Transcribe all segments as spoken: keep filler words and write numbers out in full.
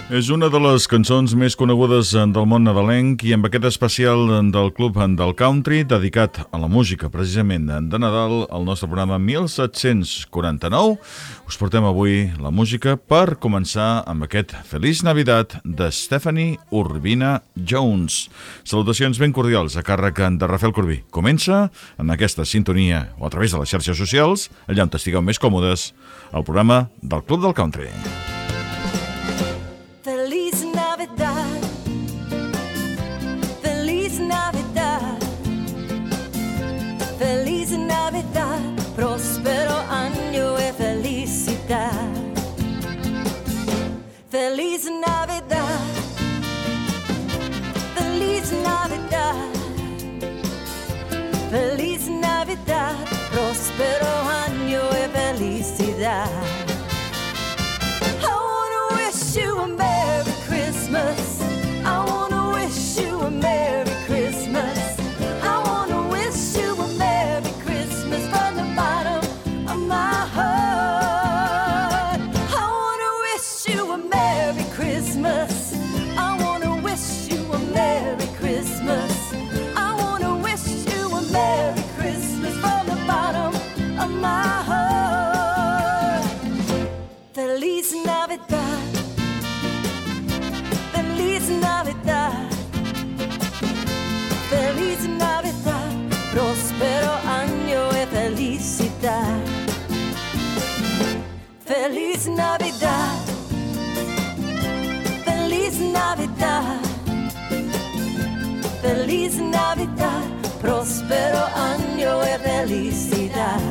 És una de les cançons més conegudes del món nadalenc i amb aquest especial del Club del Country dedicat a la música precisament de Nadal, al nostre programa mil set-cents quaranta-nou, us portem avui la música per començar amb aquest Feliç Navidad de Stephanie Urbina Jones. Salutacions ben cordials a càrrec de Rafael Corbí. Comença en aquesta sintonia o a través de les xarxes socials, allà on estigueu més còmodes, el programa del Club del Country. Feliz Navidad, Feliz Navidad, Feliz Navidad, próspero año y felicidad. Feliz Navidad, Feliz Navidad, Feliz Navidad, próspero año y felicidad. You a Merry Christmas. I wanna wish you a Merry Christmas. I wanna wish you a Merry Christmas from the bottom of my heart. I wanna wish you a Merry Christmas. I wanna wish you a Merry Christmas. I wanna wish you a Merry Christmas from the bottom of my heart. Feliz Navidad, Feliz Navidad, Feliz Navidad, próspero año y felicidad. Feliz Navidad, Feliz Navidad, Feliz Navidad, próspero año y felicidad.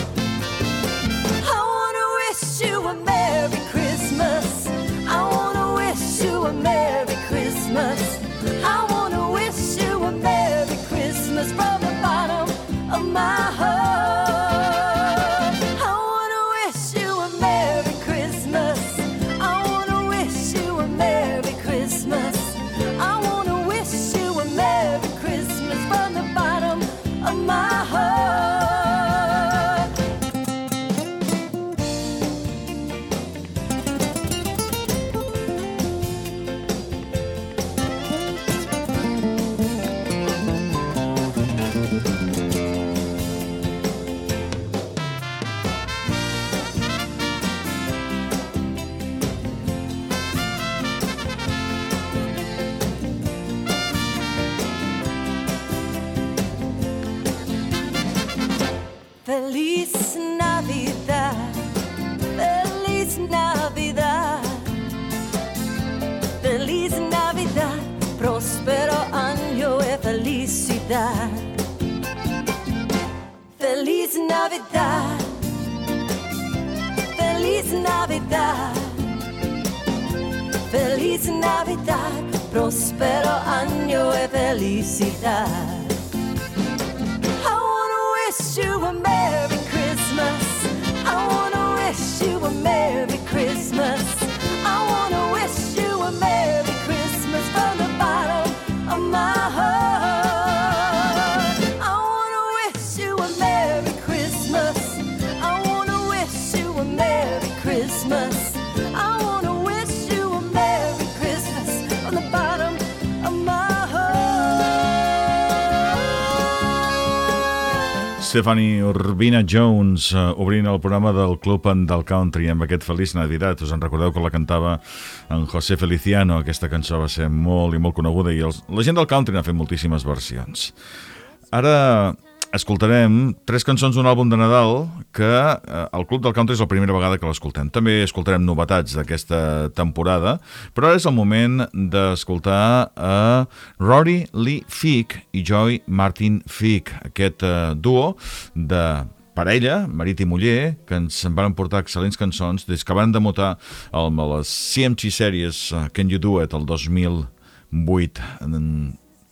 I wanna wish you a Merry Christmas. I wanna wish you a Merry Christmas. I wanna wish you a Merry Christmas from the bottom of my heart. I wanna wish you a Merry Christmas. I wanna wish you a Merry Christmas. I wanna wish you a Merry Christmas from the bottom of my heart. Feliz Navidad, Feliz Navidad, Feliz Navidad, próspero año y felicidad. Feliz Navidad, Feliz Navidad, Feliz Navidad, próspero año y felicidad. Wish you a Merry Christmas. I wanna wish you a Merry Christmas. I wanna wish you a Merry Christmas from the bottom of my heart. I wanna wish you a Merry Christmas. I wanna wish you a Merry Christmas. I wanna wish you a Merry Christmas from the bottom of my heart. Stephanie Urbina Jones, uh, obrint el programa del Club del Country amb aquest Feliç Navidad. Us en recordeu que la cantava en José Feliciano. Aquesta cançó va ser molt i molt coneguda i els, la gent del country n'ha fet moltíssimes versions. Ara escoltarem tres cançons d'un àlbum de Nadal que eh, el Club del Country és la primera vegada que l'escoltem. També escoltarem novetats d'aquesta temporada, però ara és el moment d'escoltar a Rory Lee Fick i Joy Martin Fick, aquest eh, duo de parella, marit i muller, que ens van portar excel·lents cançons des que van debutar amb les C M G Series uh, Can You Do It el dos mil vuit.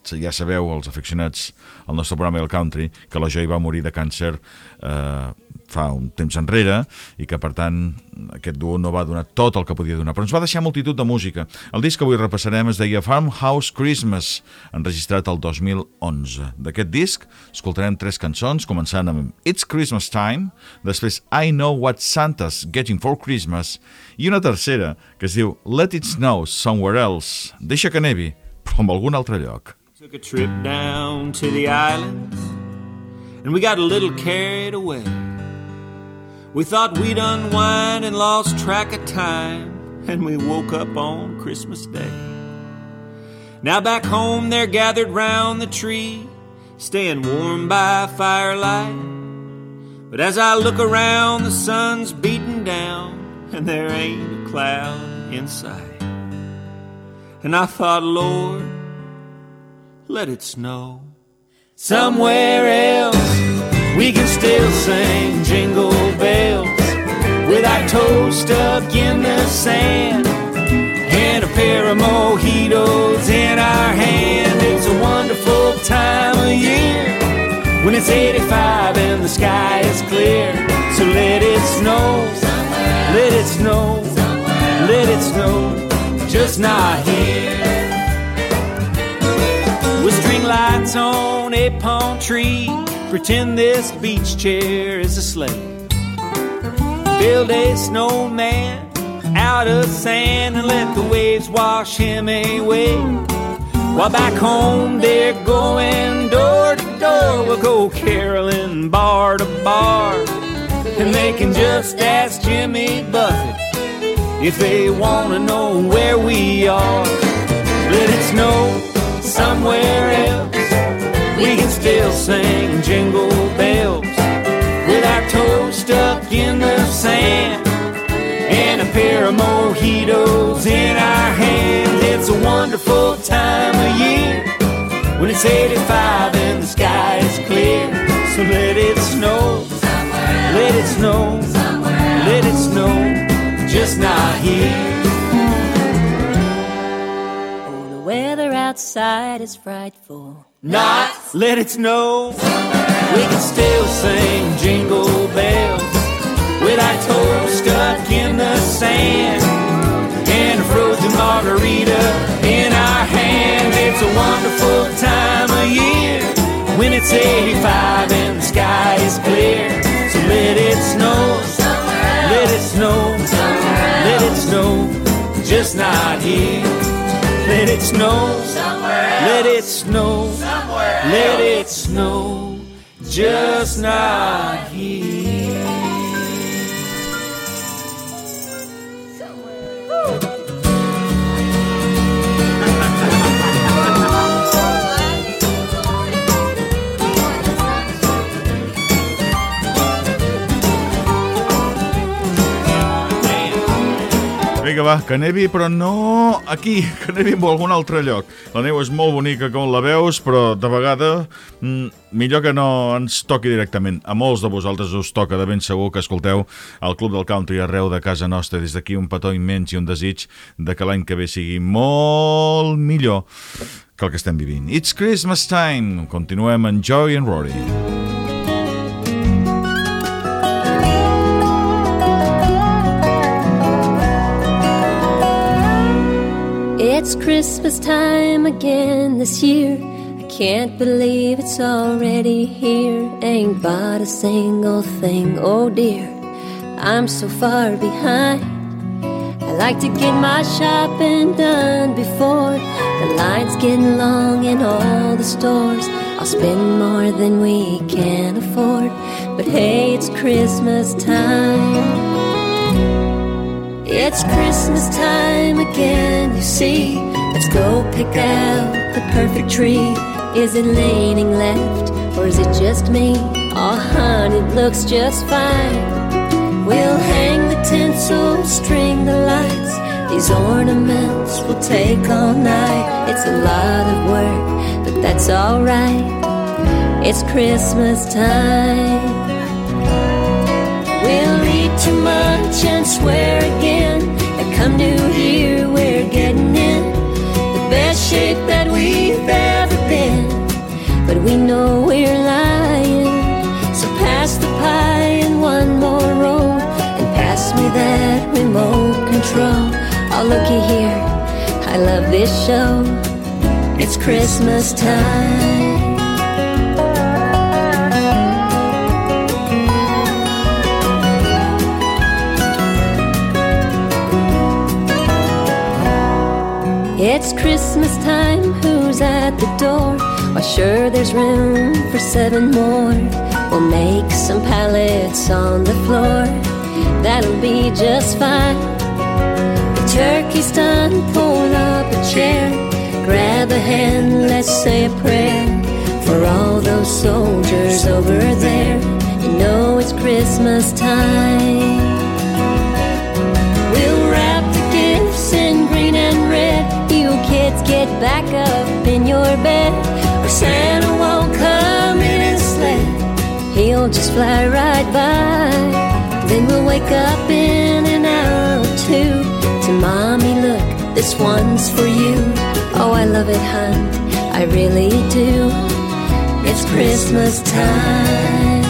ja sabeu, els aficionats al nostre programa del country, que la Joy va morir de càncer eh, fa un temps enrere i que, per tant, aquest duo no va donar tot el que podia donar, però ens va deixar multitud de música. El disc que avui repassarem es deia Farmhouse Christmas, enregistrat el dos mil onze. D'aquest disc escoltarem tres cançons, començant amb It's Christmas Time, després I Know What Santa's Getting for Christmas i una tercera que es diu Let It Snow Somewhere Else. Deixa que nevi, però en algun altre lloc. Took a trip down to the islands and we got a little carried away. We thought we'd unwind and lost track of time, and we woke up on Christmas Day. Now back home they're gathered round the tree, staying warm by firelight. But as I look around, the sun's beating down and there ain't a cloud in sight. And I thought, Lord, let it snow somewhere else. We can still sing jingle bells with our toes stuck in the sand and a pair of mojitos in our hand. It's a wonderful time of year when it's eighty-five and the sky is clear. So let it snow, let it snow, let it snow, just not here. With string lights on a palm tree, pretend this beach chair is a sleigh. Build a snowman out of sand and let the waves wash him away. While back home they're going door to door, we'll go caroling bar to bar. And they can just ask Jimmy Buffett if they want to know where we are. Let it snow somewhere else. We can still sing jingle bells with our toes stuck in the sand and a pair of mojitos in our hands. It's a wonderful time of year when it's eighty-five and the sky is clear. So let it snow, let it snow, let it snow, just not here. Oh, the weather outside is frightful. Not let it snow. We can still sing jingle bells with our toes stuck in the sand and a frozen margarita in our hand. It's a wonderful time of year when it's eighty-five and the sky is clear. So let it snow, let it snow, let it snow, just not here. Let it snow, let it snow, let it snow, just not here. Vinga, va, que nevi, però no aquí, que nevi en algun altre lloc. La neu és molt bonica com la veus, però de vegada mm, millor que no ens toqui directament. A molts de vosaltres us toca, de ben segur que escolteu el Club del Country arreu de casa nostra. Des d'aquí un petó immens i un desig de que l'any que ve sigui molt millor que el que estem vivint. It's Christmas time. Continuem amb Joy and Rory. It's Christmas time again this year. I can't believe it's already here. Ain't bought a single thing, oh dear, I'm so far behind. I like to get my shopping done before the line's getting long in all the stores. I'll spend more than we can afford, but hey, it's Christmas time. It's Christmas time again, you see. Let's go pick out the perfect tree. Is it leaning left, or is it just me? Oh, honey, it looks just fine. We'll hang the tinsel, string the lights. These ornaments will take all night. It's a lot of work, but that's alright. It's Christmas time. We'll eat too much and swear again that come New Year we're getting in the best shape that we've ever been. we know we're lying. So pass the pie and one more roll, and pass me that remote control. Oh, looky here, I love this show. It's Christmas time. It's Christmas time, who's at the door? Why, sure, there's room for seven more. We'll make some pallets on the floor. That'll be just fine. The turkey's done, pull up a chair. Grab a hand, let's say a prayer for all those soldiers over there. You know it's Christmas time. We'll wrap the gifts in green and red. You kids get back up in your bed, or Santa won't come in his sled. He'll just fly right by. Then we'll wake up in an hour or two to Mommy, look, this one's for you. Oh, I love it, hon, I really do. It's Christmas time.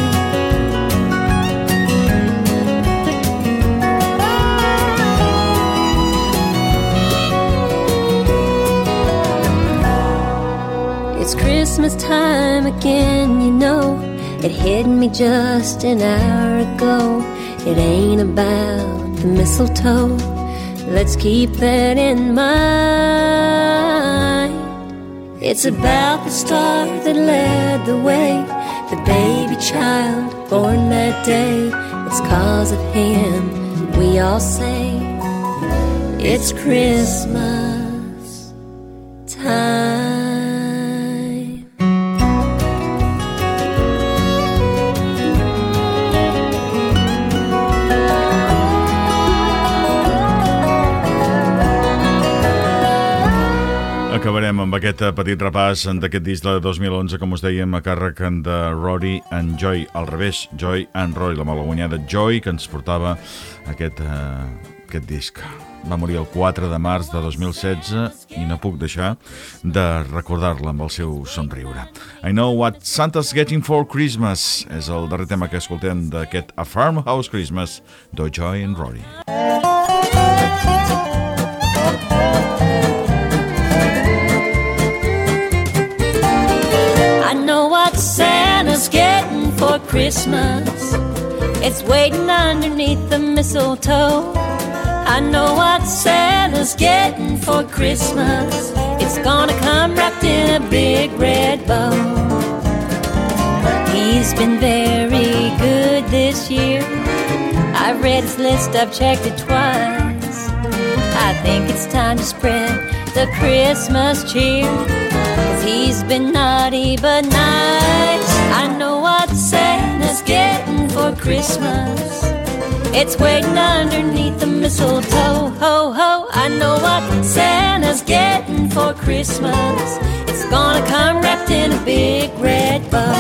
It's Christmas time again, you know. It hit me just an hour ago. It ain't about the mistletoe. Let's keep that in mind. It's about the star that led the way, the baby child born that day. It's 'cause of him we all say it's Christmas time. Acabarem amb aquest petit repàs d'aquest disc de dos mil onze, com us dèiem, a càrrec de Rory and Joy, al revés, Joy and Rory, la malaguanyada Joy que ens portava aquest, uh, aquest disc. Va morir el quatre de març de dos mil setze i no puc deixar de recordar-la amb el seu somriure. I Know What Santa's Getting for Christmas és el darrer tema que escoltem d'aquest A Farmhouse Christmas de Joy and Rory. I know what Santa's getting for Christmas. It's waiting underneath the mistletoe. I know what Santa's getting for Christmas. It's gonna come wrapped in a big red bow. He's been very good this year. I've read his list, I've checked it twice. I think it's time to spread the Christmas cheer, 'cause he's been naughty but nice. I know what Santa's getting for Christmas. It's waiting underneath the mistletoe. Ho, ho, I know what Santa's getting for Christmas. It's gonna come wrapped in a big red bow.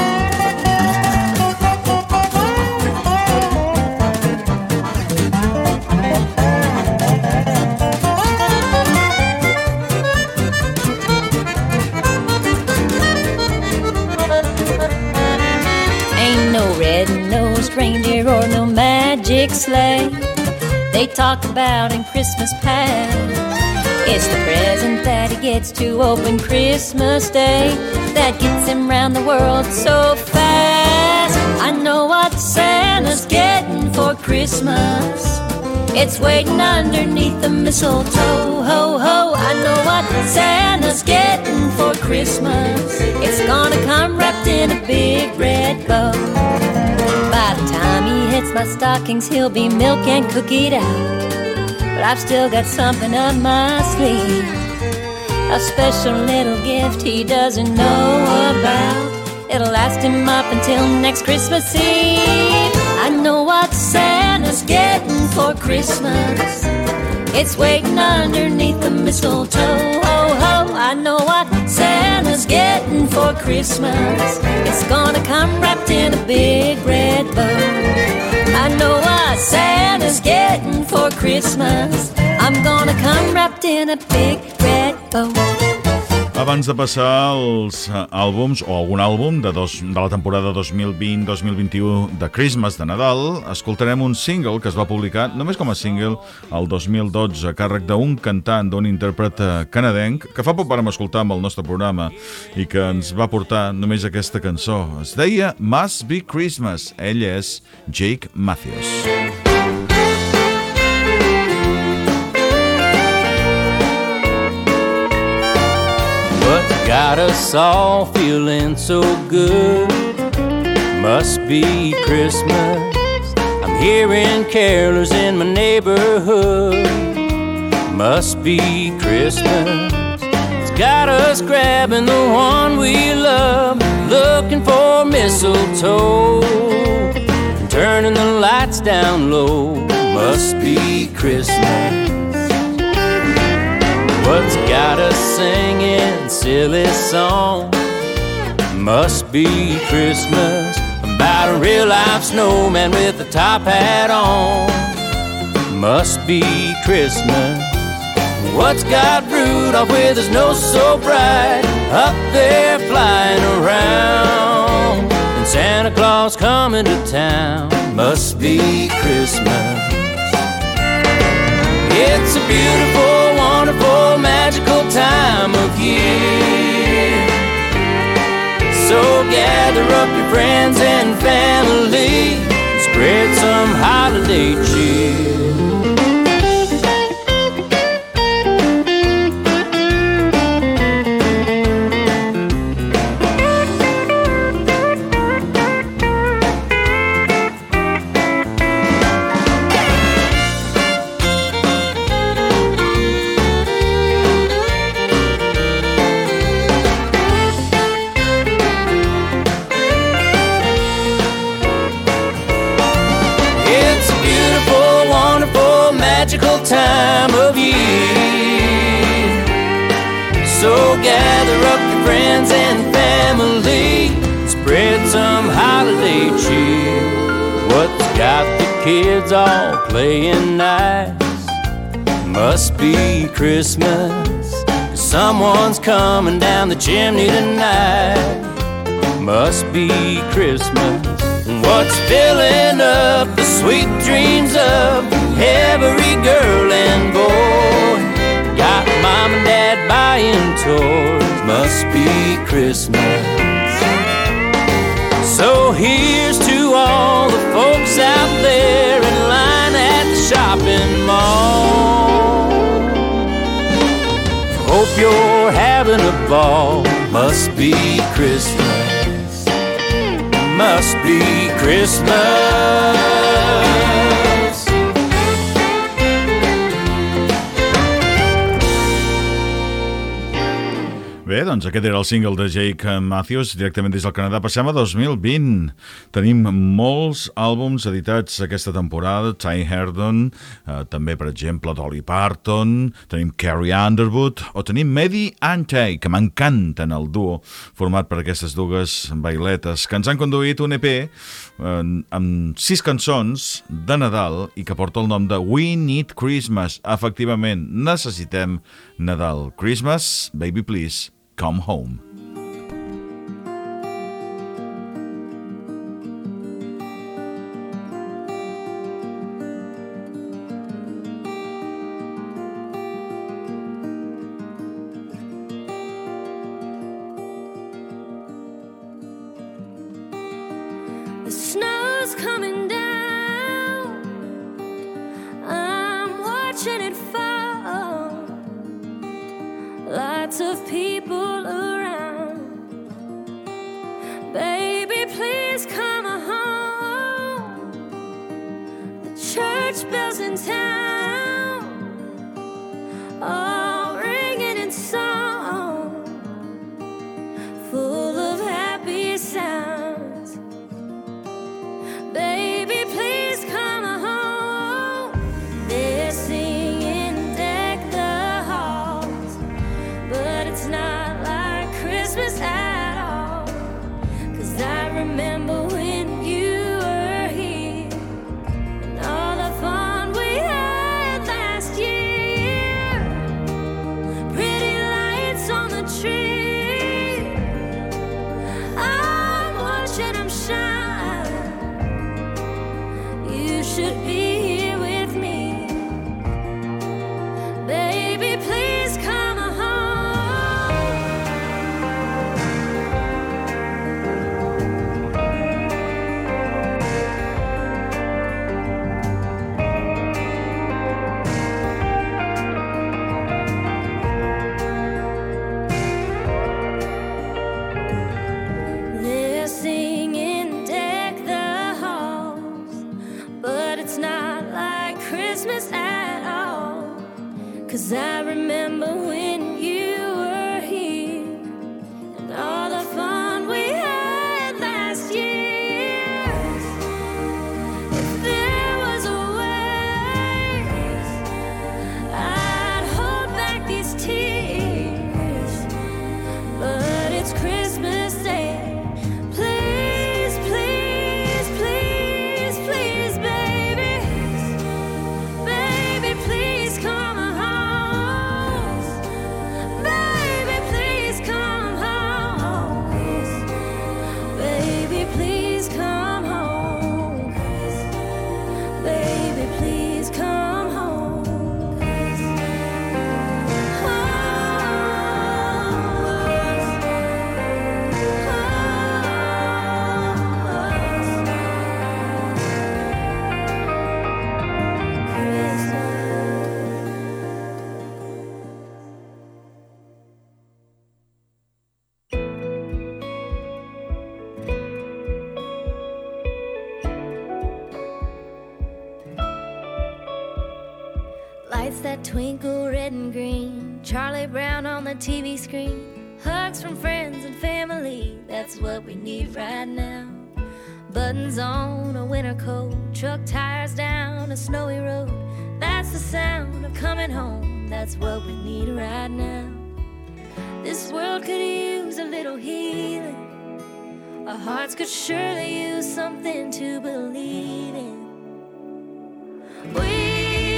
Red-nosed reindeer or no magic sleigh. They talk about in Christmas past. It's the present that he gets to open Christmas Day that gets him round the world so fast. I know what Santa's getting for Christmas. It's waiting underneath the mistletoe. Ho, ho, I know what Santa's getting for Christmas. It's gonna come wrapped in a big red bow. By the time he hits my stockings, he'll be milk and cookied out. But I've still got something up my sleeve, a special little gift he doesn't know about. It'll last him up until next Christmas Eve. I know what Santa's getting for Christmas. It's waiting underneath the mistletoe. Ho, ho, I know what Santa's getting for Christmas. It's gonna come wrapped in a big red bow. I know what Santa's getting for Christmas. I'm gonna come wrapped in a big red bow. Abans de passar als àlbums, o algun àlbum de, dos, de la temporada dos mil vint dos mil vint-i-u de Christmas, de Nadal, escoltarem un single que es va publicar només com a single el dos mil dotze, a càrrec d'un cantant, d'un intèrpret canadenc, que fa poc vàrem escoltar amb el nostre programa i que ens va portar només aquesta cançó. Es deia Must Be Christmas. Ell és Jake Matthews. Got us all feeling so good. Must be Christmas. I'm hearing carolers in my neighborhood. Must be Christmas. It's got us grabbing the one we love, looking for mistletoe and turning the lights down low. Must be Christmas. What's got us singing silly songs? Must be Christmas. About a real-life snowman with a top hat on. Must be Christmas. What's got Rudolph with his nose so bright, up there flying around? And Santa Claus coming to town. Must be Christmas. It's a beautiful, wonderful, magical time of year. So gather up your friends and family and spread some holiday cheer. Time of year. So gather up your friends and family, spread some holiday cheer. What's got the kids all playing nice? Must be Christmas. Someone's coming down the chimney tonight. Must be Christmas. What's filling up the sweet dreams of every girl and boy? Got mom and dad buying toys. Must be Christmas. So here's to all the folks out there in line at the shopping mall. Hope you're having a ball. Must be Christmas. Must be Christmas. Bé, doncs aquest era el single de Jake Matthews, directament des del Canadà. Passem a dos mil vint. Tenim molts àlbums editats aquesta temporada. Ty Herdon, eh, també, per exemple, Dolly Parton, tenim Carrie Underwood, o tenim Maddie and Tay, que m'encanten, el duo format per aquestes dues bailetes, que ens han conduït un E P eh, amb sis cançons de Nadal i que porta el nom de We Need Christmas. Efectivament, necessitem Nadal. Christmas, baby please, come home. The snow's coming down. I'm watching it fall. Lots of people around. Baby, please come home. The church bells in town, all ringing in song, full of happy sounds. Baby, please come home. They're singing Deck the Halls, but it's not like Christmas at all. 'Cause I remember when you were here and all the fun we had last year. I remember when you were here and all the fun we had last year. If there was a way, I'd hold back these tears, but it's Christmas Day. Please, please, please, please, baby, baby, please come home. Baby, please come home. Baby, please come home. Baby, please come home. Lights that twinkle red and green, Charlie Brown on the T V screen, hugs from friends and family, that's what we need right now. Buttons on a winter coat, truck tires down a snowy road, that's the sound of coming home, that's what we need right now. This world could use a little healing, our hearts could surely use something to believe in. We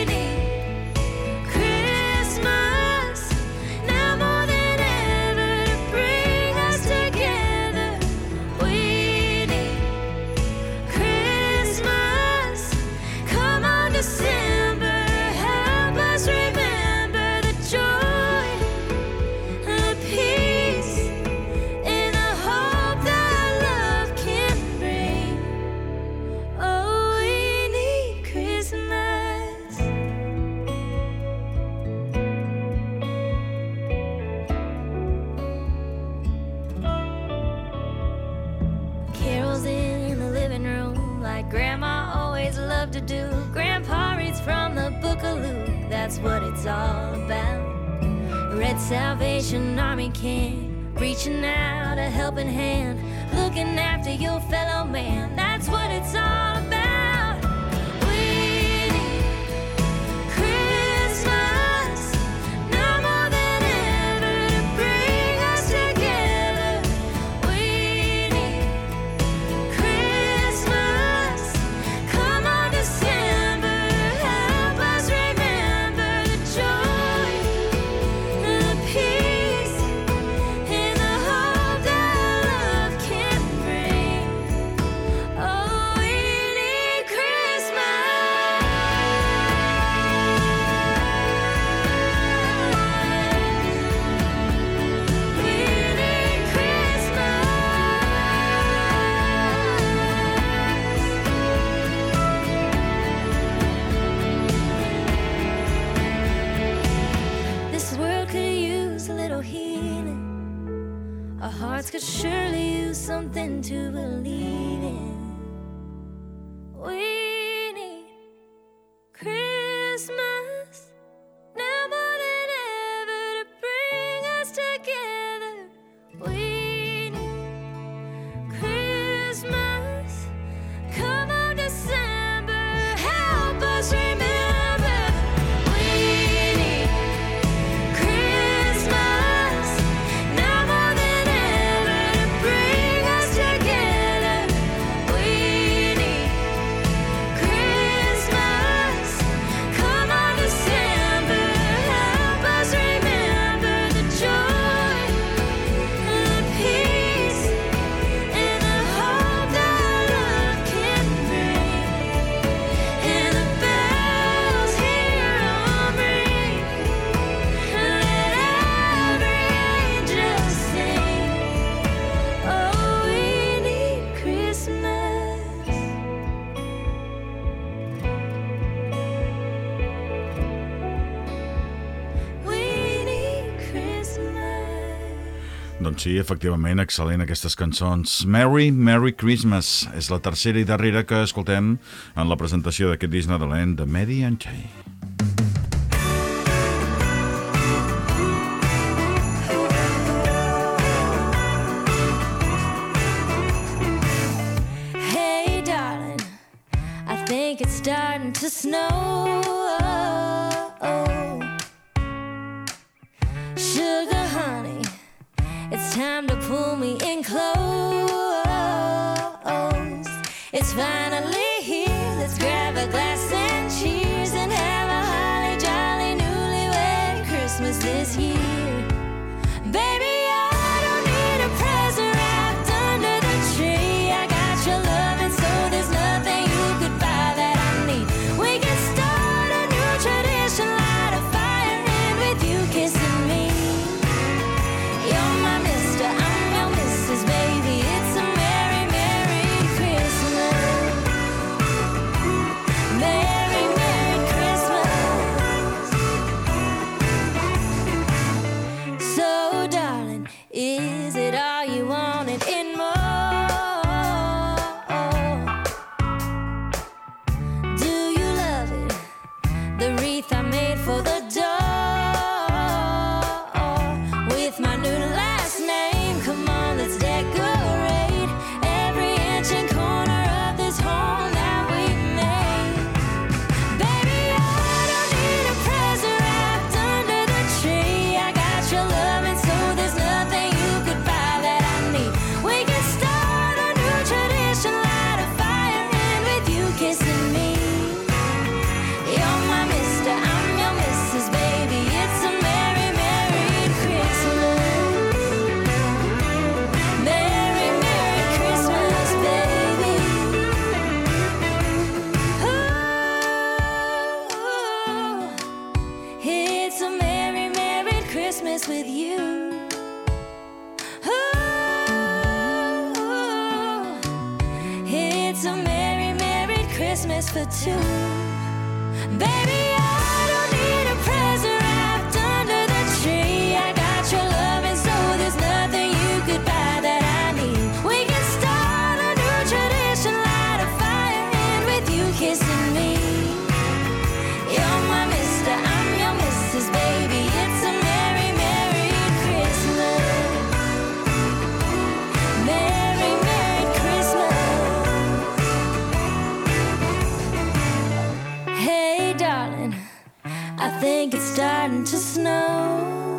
to do. Grandpa reads from the book of Luke, that's what it's all about. Red Salvation Army camp, reaching out a helping hand, looking after your fellow man, that's what it's all about. We need Christmas now more than ever to bring us together. We need Christmas, come on December, help us remember the joy, the peace, and the hope that love can bring. Oh, we need Christmas. We need Christmas. This world could use a little healing. Our hearts could surely use something to believe in. We need Christmas now more than ever to bring us together. We need Christmas, come on December, help us remember. We need Christmas now more than ever to bring us together. We need Christmas, come on December, help us remember the joy, the peace, and the hope that love can bring. And the bells here on ring, let every angel sing. Oh, we need Christmas. We need Christmas. Doncs sí, efectivament, excel·lent aquestes cançons. Merry, Merry Christmas és la tercera i darrera que escoltem en la presentació d'aquest disc nadalenc de Mary and Jay. snow. Sugar honey, it's time to pull me in close. It's finally here, let's grab a glass and cheers and have a holly jolly newlywed Christmas this year. Baby, I don't need a present wrapped under the tree. I got your love and so there's nothing you could buy that I need. We can start a new tradition, light a fire and with you kissing me. You're my mister, I'm your missus, baby. It's a merry, merry Christmas. Merry, merry Christmas. So, darling, is it all you wanted and more? Do you love it? The wreath I made for the door with my new last name. Come on, let's decorate every inch and corner of this home that we made. Baby, I don't need a present wrapped under the tree. I got your love and so there's nothing you could buy that I need. We can start a new tradition, light a fire and with you kissing me. You're my mister, I'm your missus, baby. It's a merry, merry Christmas. Merry, merry Christmas, baby. Ooh, it's a merry, merry Christmas with you. Ooh, it's a merry, merry Christmas for two. Baby, I don't need a present wrapped under the tree. I got your love and so there's nothing you could buy that I need. We can start a new tradition, light a fire and with you kissing me. You're my mister, I'm your missus, baby. It's a merry, merry Christmas. Merry, merry Christmas. Hey, darling, I think it's starting to snow.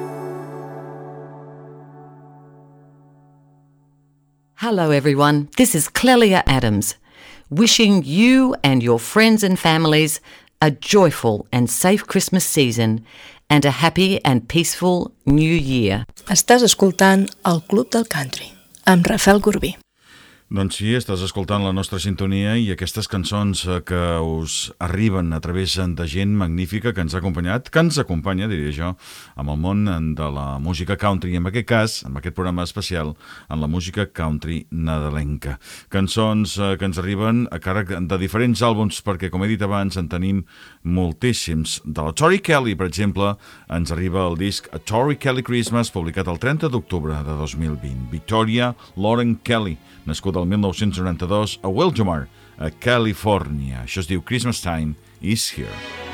Hello, everyone. This is Clelia Adams, wishing you and your friends and families a joyful and safe Christmas season and a happy and peaceful New Year. Estàs escoltant el Club del Country amb Rafael Corbí. Doncs sí, estàs escoltant la nostra sintonia i aquestes cançons que us arriben a través de gent magnífica que ens ha acompanyat, que ens acompanya, diria jo, amb el món de la música country, i en aquest cas, en aquest programa especial, en la música country nadalenca. Cançons que ens arriben a càrrec de diferents àlbums, perquè, com he dit abans, en tenim moltíssims. De la Tori Kelly, per exemple, ens arriba el disc A Tori Kelly Christmas, publicat el trenta d'octubre de dos mil vint. Victoria Lauren Kelly, nascuda el mil nou-cents noranta-dos a Wildomar, a Califòrnia. Això es diu Christmas Time is Here.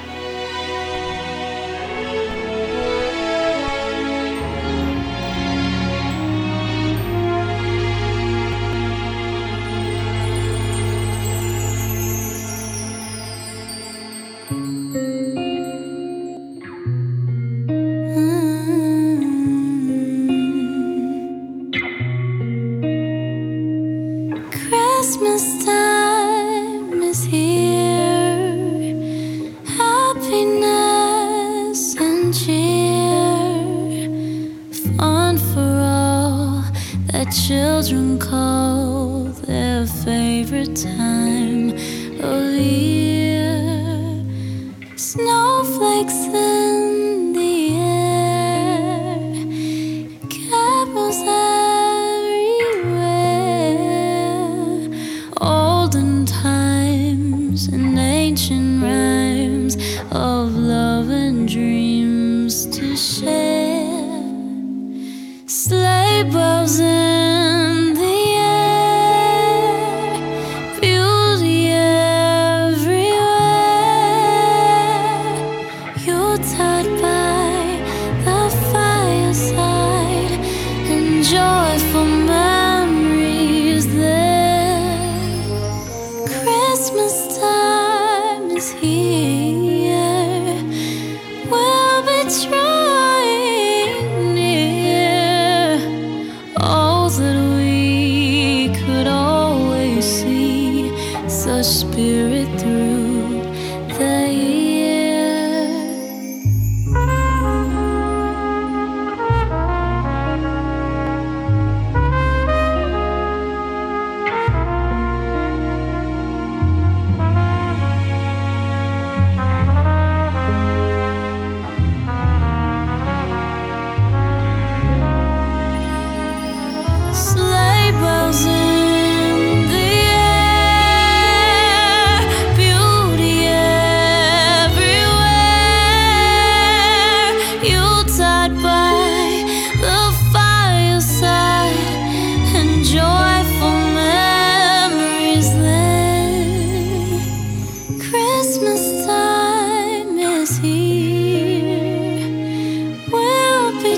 Christmas time is here, happiness and cheer, fun for all that children call their favorite time of year. Snowflakes in the air, carols olden times and ancient rhymes of love and dreams to share. Sleigh bells in the air, beauty everywhere. Yuletide by the fireside and joyful memories there. Christmas time is here.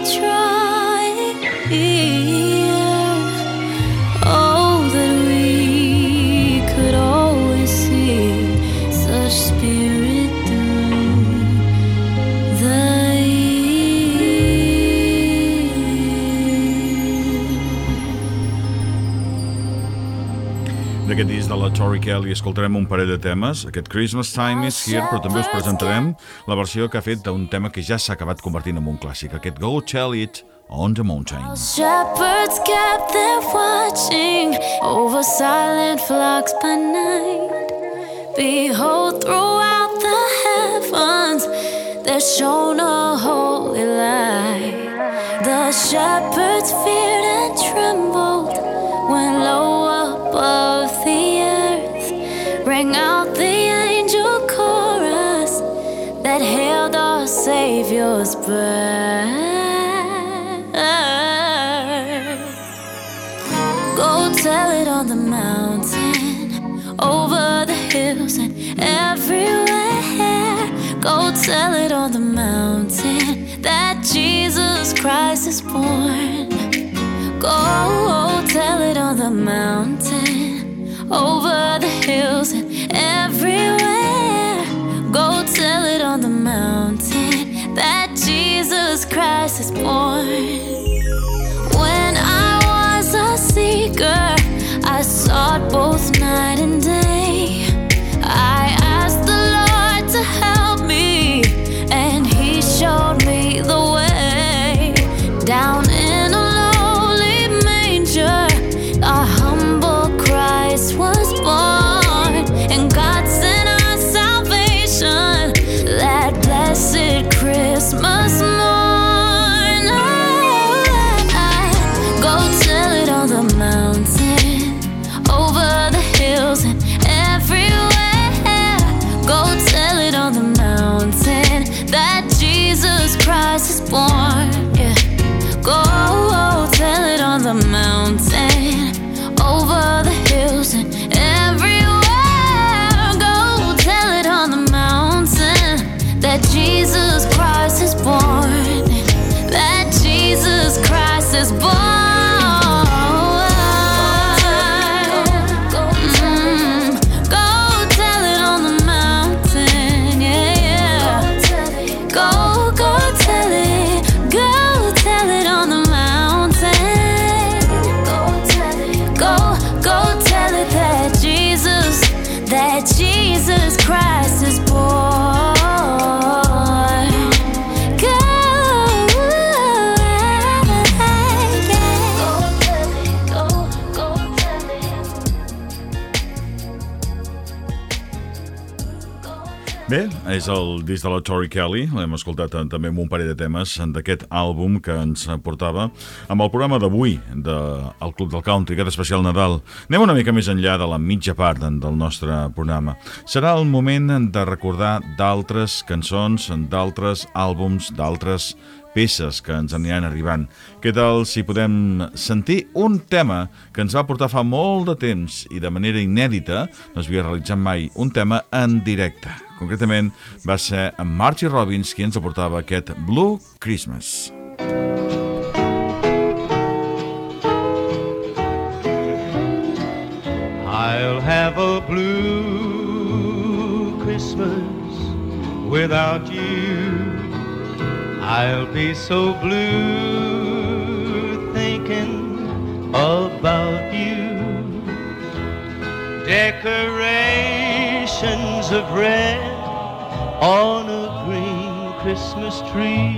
try. Oh, that we could always see such spirit through the D'aquest disc de la Tori Kelly escoltarem un parell de temes. Aquest Christmas Time is Here, però també us presentarem la versió que ha fet d'un tema que ja s'ha acabat convertint en un clàssic, aquest Go Tell It on the Mountain. Shepherds kept their watching over silent flocks by night. Behold, throughout the heavens there shone a holy light. The shepherds feared and trembled when low above the earth rang out the angel chorus that hailed our Savior's birth. Go tell it on the mountain, over the hills and everywhere. Go tell it on the mountain that Jesus Christ is born. Go tell it on the mountain, over the hills and everywhere. Go tell it on the mountain that Jesus Christ is born. When I was a seeker, I sought both night and day. I asked the Lord to help me, and He showed me the way. Down in a lowly manger, a humble Christ was born, and God sent us salvation that blessed Christmas morn. Go tell it on the mountain, over the hills and everywhere. Go tell it on the mountain that Jesus Christ is born. Yeah. Go tell it on the mountain, over the hills and everywhere. Go tell it on the mountain that Jesus Christ is born. That Jesus Christ is born. Mm. Go tell it on the mountain, yeah, yeah. Go, go tell it, go tell it on the mountain. Go tell it, go, go tell it that Jesus, that Jesus Christ is born. Go, go, go, go tell it. Bé, és el disc de la Tori Kelly, l'hem escoltat també amb un parell de temes d'aquest àlbum que ens portava amb el programa d'avui del Club del Country, aquest especial Nadal. Anem una mica més enllà de la mitja part del nostre programa. Serà el moment de recordar d'altres cançons, d'altres àlbums, d'altres peces que ens aniran arribant. Què tal si podem sentir un tema que ens va portar fa molt de temps i de manera inèdita, no s'havia realitzat mai, un tema en directe. Concretament va ser en Marty Robbins qui ens aportava aquest Blue Christmas. I'll have a blue Christmas without you. I'll be so blue thinking about you. Decorations of red on a green Christmas tree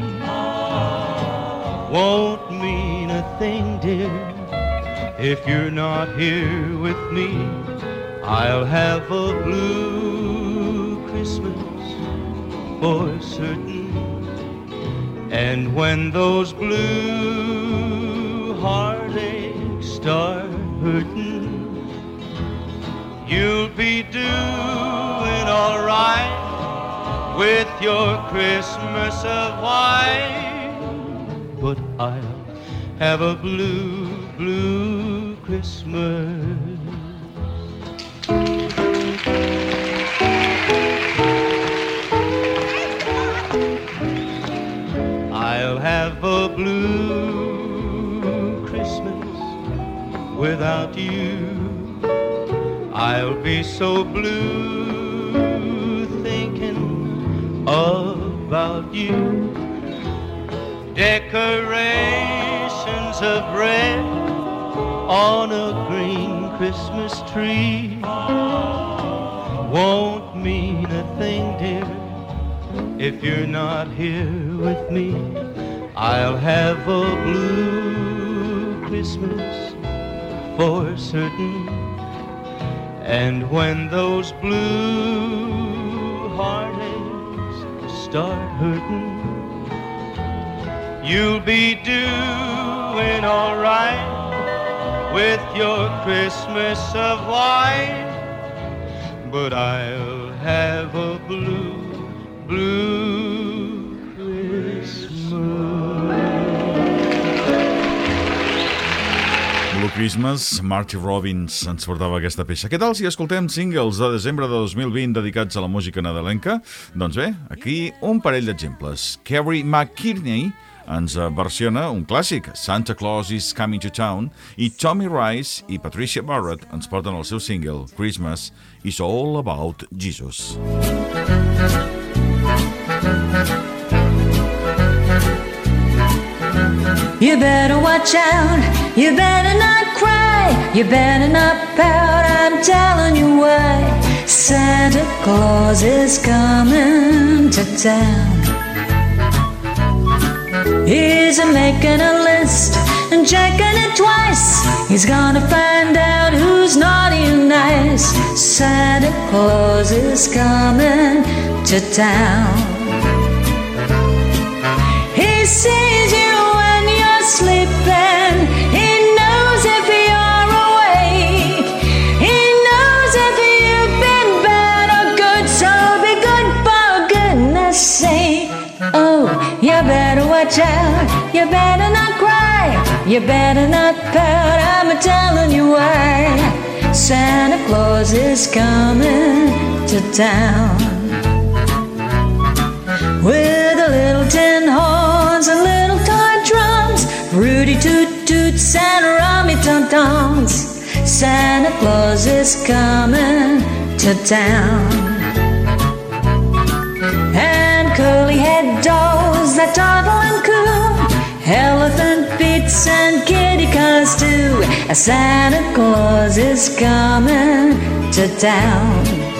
won't mean a thing, dear, if you're not here with me. I'll have a blue Christmas for certain. And when those blue heartaches start hurting, you'll be doing all right with your Christmas of white. But I'll have a blue, blue Christmas. I'll have a a blue Christmas without you. I'll be so blue thinking about you. Decorations of red on a green Christmas tree won't mean a thing, dear, if you're not here with me. I'll have a blue Christmas for certain. And when those blue heartaches start hurting, you'll be doing all right with your Christmas of white. But I'll have a blue, blue Christmas. Blue Christmas, Marty Robbins ens portava aquesta peça. Què tal si escoltem singles de desembre de dos mil vint dedicats a la música nadalenca? Doncs bé, aquí un parell d'exemples. Kerry McKinney ens versiona un clàssic, Santa Claus is Coming to Town, i Tommy Rice i Patricia Barrett ens porten el seu single, Christmas is All About Jesus. You better watch out, you better not cry, you better not pout, I'm telling you why. Santa Claus is coming to town. He's making a list and checking it twice. He's gonna find out who's naughty and nice. Santa Claus is coming to town. He sees you when you're sleeping. He knows if you're awake. He knows if you've been bad or good. So be good for goodness sake. Oh, you better watch out, you better not cry, you better not pout, I'm telling you why. Santa Claus is coming to town. With a little tin horns and little toy drums, Rudy toot toots and rummy tum tums, Santa Claus is coming to town. And curly head dolls that toddle and coo, elephant beats and kitty cars too. Santa Claus is coming to town.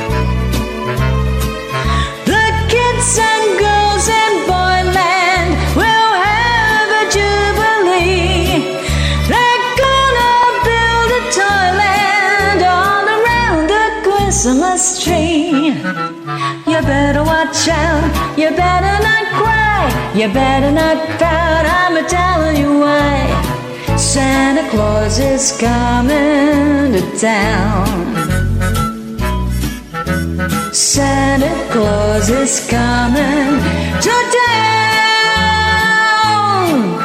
The kids and girls in Boyland will have a jubilee. They're gonna build a toyland all around the Christmas tree. You better watch out, you better not cry, you better not pout, I'm telling you why. Santa Claus is coming to town. Santa Claus is coming to town.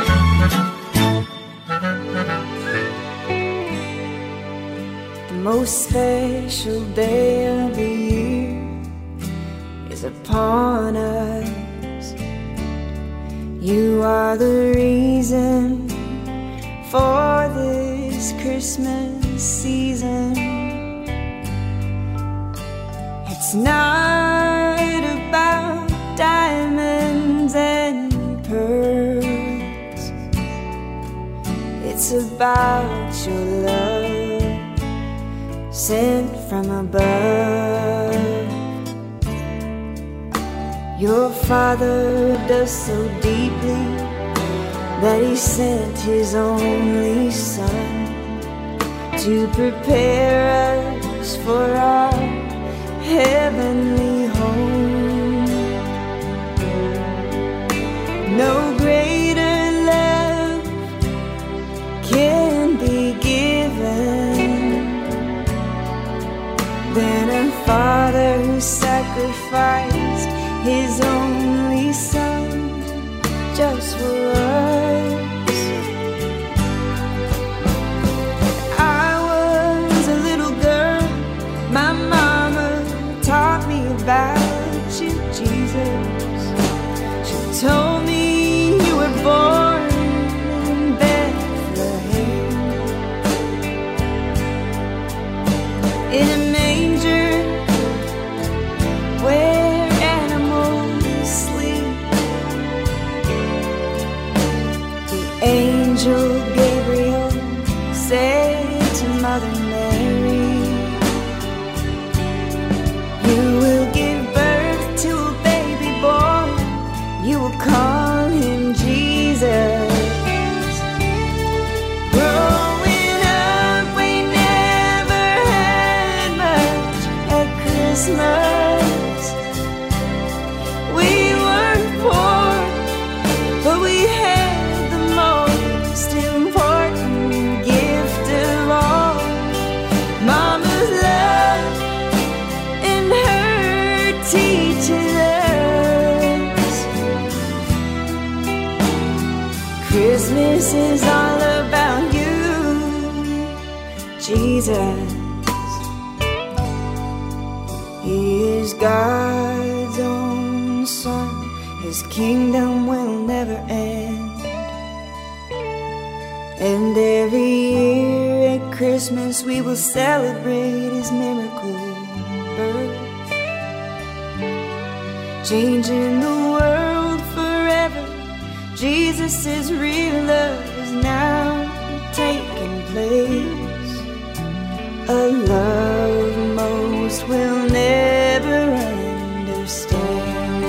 The most special day of the year is upon us. You are the reason for this Christmas season. It's not about diamonds and pearls. It's about your love sent from above. Your Father does so deeply that He sent His only Son to prepare us for our heavenly home. No greater love can be given than a Father who sacrificed His only Son just for us. I was a little girl, my mama taught me about you, Jesus. She told me angel Gabriel said to Mother Mary, you will give birth to a baby boy, you will call him Jesus. Growing up, we never had much at Christmas. We weren't poor, but we had the most important gift of all, Mama's love and her teaching us. Christmas is all about you, Jesus. He is God's own Son. His kingdom will never end. And every year at Christmas we will celebrate His miracle birth, changing the world forever. Jesus' real love is now taking place, a love most will never understand.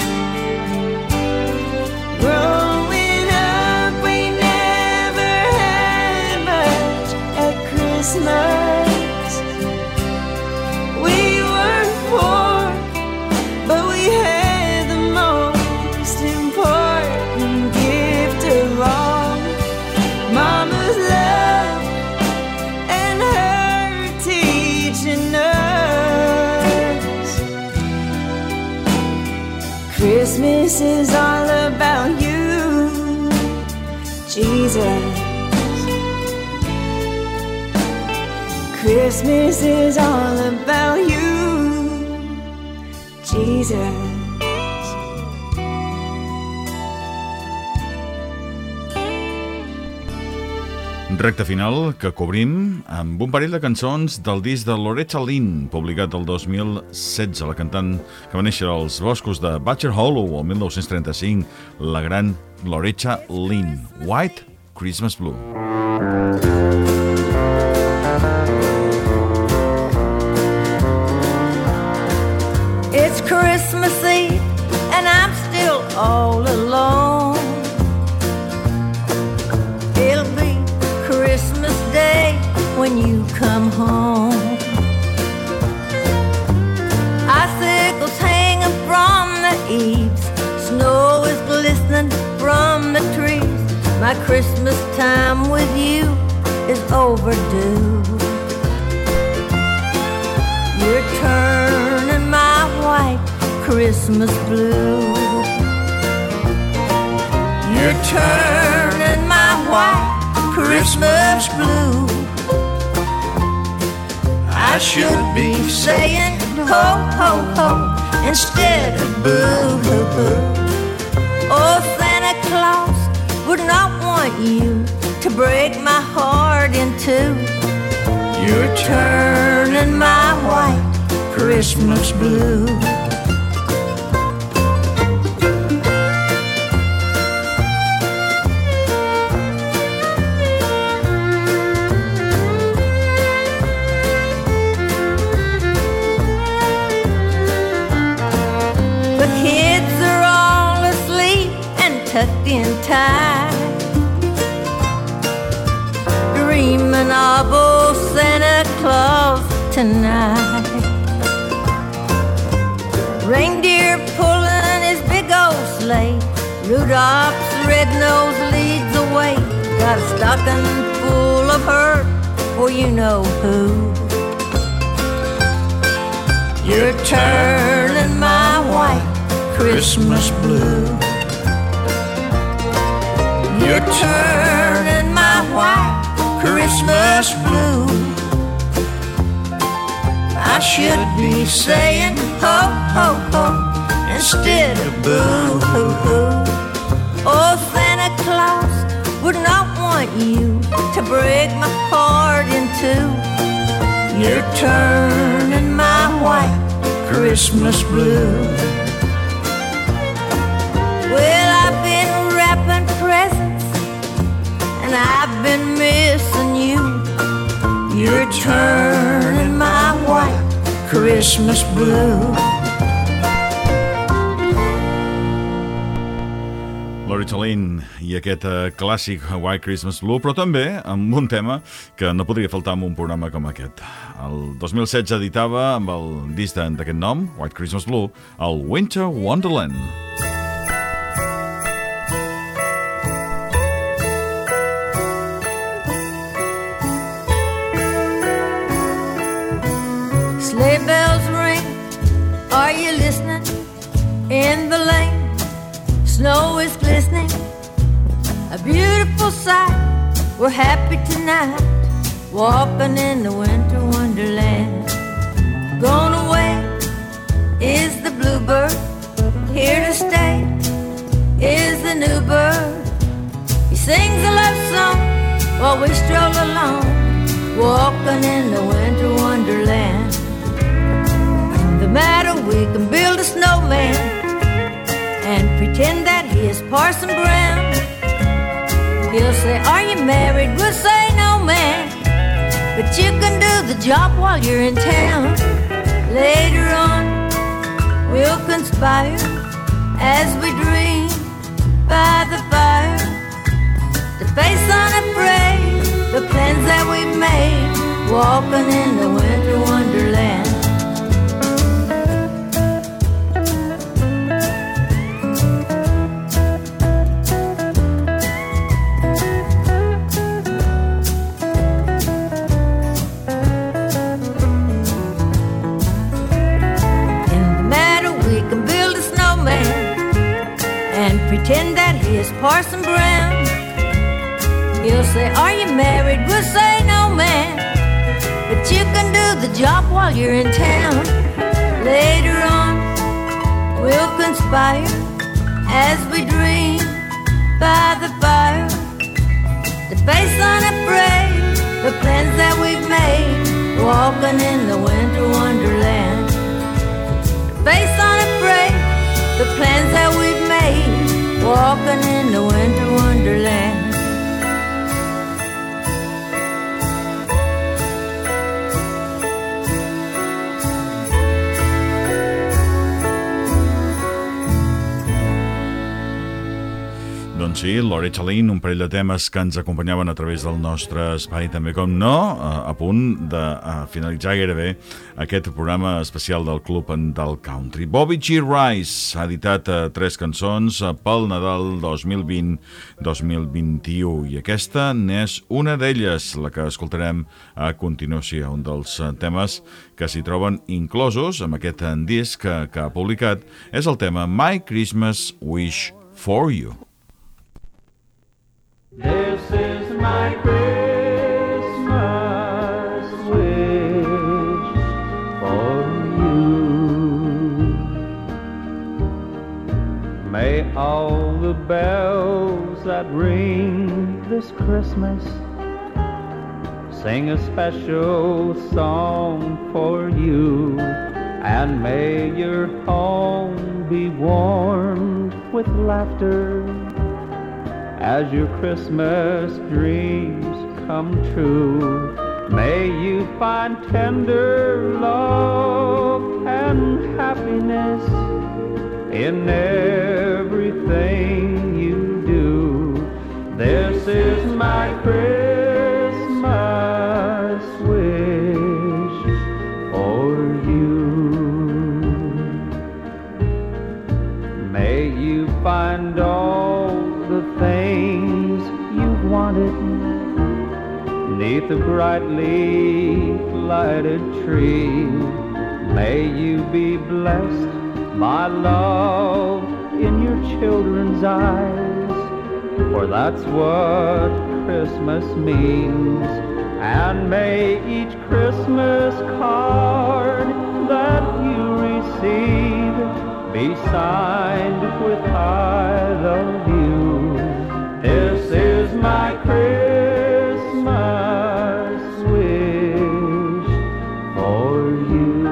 Growing up, we never had much at Christmas. We weren't poor, but we had the most important gift of all, Mama's love and her teaching us. Christmas is all about you, Jesus. Christmas is all about you, Jesus. Recte final que cobrim amb un parell de cançons del disc de Loretta Lynn, publicat el dos mil setze. La cantant que va néixer als boscos de Butcher Hollow el mil nou-cents trenta-cinc, la gran Loretta Lynn. White Christmas Blue. It's Christmas Eve and I'm still all alone. It'll be Christmas Day when you come home. Icicles hanging from the eaves, snow is glistening from the trees. My Christmas time with you is overdue. You're turning my white Christmas blue. You're turning my white Christmas blue. I should be saying ho, ho, ho instead of boo, hoo, hoo. Oh, Santa Claus would not want you to break my heart in two. You're turning my white Christmas blue. Tucked in tight, dreaming of old Santa Claus tonight. Reindeer pulling his big old sleigh, Rudolph's red nose leads the way. Got a stocking full of hurt for you know who. You're turning my white Christmas blue. You're turning my white Christmas blue. I should be saying ho, ho, ho instead of boo, hoo, hoo. Oh, Santa Claus would not want you to break my heart in two. You're turning my white Christmas blue. Well, I've been wrapping presents and Christmas blue. Loretta Lynn i aquest uh, clàssic White Christmas Blue, però també amb un tema que no podria faltar en un programa com aquest. El dos mil setze editava amb el disc d'aquest nom, White Christmas Blue, el Winter Wonderland. Sleigh bells ring, are you listening? In the lane, snow is glistening, a beautiful sight. We're happy tonight, walking in the winter wonderland. Gone away is the bluebird, here to stay is the new bird. He sings a love song while we stroll along, walking in the winter wonderland. No matter, we can build a snowman and pretend that he is Parson Brown. He'll say, are you married? We'll say, no, man, but you can do the job while you're in town. Later on, we'll conspire as we dream by the fire to face unafraid the plans that we've made, walking in the winter wonderland. Pretend that he is Parson Brown. He'll say, are you married? We'll say, no, man, but you can do the job while you're in town. Later on, we'll conspire as we dream by the fire to face unafraid the plans that we've made, walking in the winter wonderland. Face unafraid the plans that we've made, walking in the winter wonderland. Doncs sí, Loretta Lynn, un parell de temes que ens acompanyaven a través del nostre espai, també com no, a punt de finalitzar gairebé aquest programa especial del Club del Country. Bobby G. Rice ha editat tres cançons pel Nadal dos mil vint dos mil vint-i-u i aquesta n'és una d'elles, la que escoltarem a continuació. Un dels temes que s'hi troben inclosos amb aquest disc que, que ha publicat és el tema My Christmas Wish for You. This is my Christmas wish for you. May all the bells that ring this Christmas sing a special song for you, and may your home be warmed with laughter as your Christmas dreams come true. May you find tender love and happiness in everything you do. This is my Christmas wish for you. May you find all the things you've wanted neath a brightly lighted tree. May you be blessed by love in your children's eyes, for that's what Christmas means. And may each Christmas card that you receive be signed with I love you. This is my Christmas wish for you.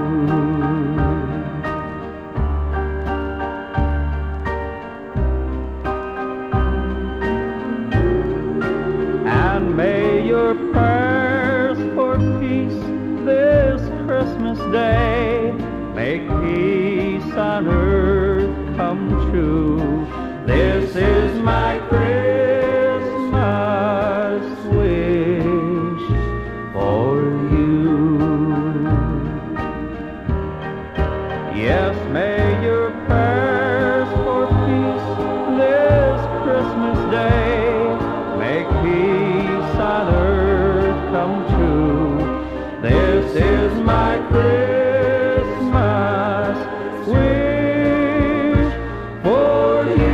And may your prayers for peace this Christmas day make peace on earth come true. This is my Christmas wish for you. Yes, may your prayers for peace this Christmas day make peace on earth come true. This is my Christmas wish for you.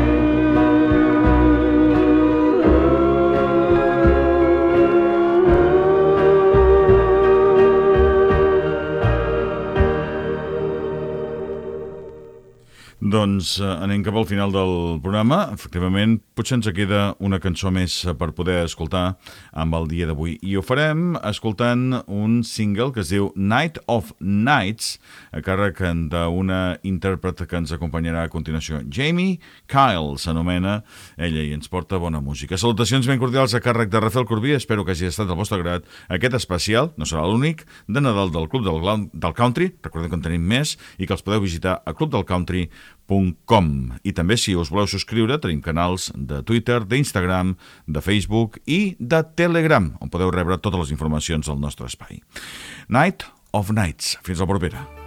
Doncs eh, anem cap al final del programa. Efectivament, potser ens queda una cançó més per poder escoltar amb el dia d'avui. I ho farem escoltant un single que es diu Night of Nights, a càrrec d'una intèrpret que ens acompanyarà a continuació. Jamie Kyle s'anomena ella i ens porta bona música. Salutacions ben cordials a càrrec de Rafael Corbí. Espero que hagi estat del vostre grat aquest especial, no serà l'únic, de Nadal del Club del, del Country. Recordem que en tenim més i que els podeu visitar a club del country punt com. I també, si us voleu subscriure, tenim canals de Twitter, d'Instagram, de Facebook i de Telegram, on podeu rebre totes les informacions del nostre espai. Night of Nights. Fins la propera.